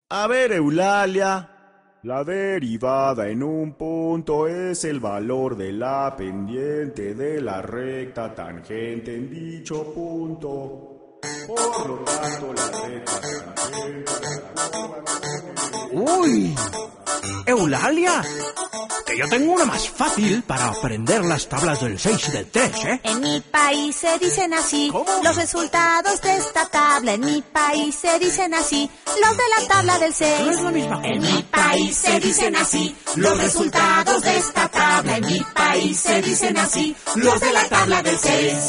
A ver, Eulalia. La derivada en un punto es el valor de la pendiente de la recta tangente en dicho punto. Por lo tanto, la recta tangente... ¡Uy! ¡Eulalia! Que yo tengo una más fácil para aprender las tablas del 6 y del 3, ¿eh? En mi país se dicen así. ¿Cómo? Los resultados de esta tabla. En mi país se dicen así. Los de la tabla del 6. No es la misma cosa. En mi país se dicen así. Los resultados de esta tabla. En mi país se dicen así. Los de la tabla del 6.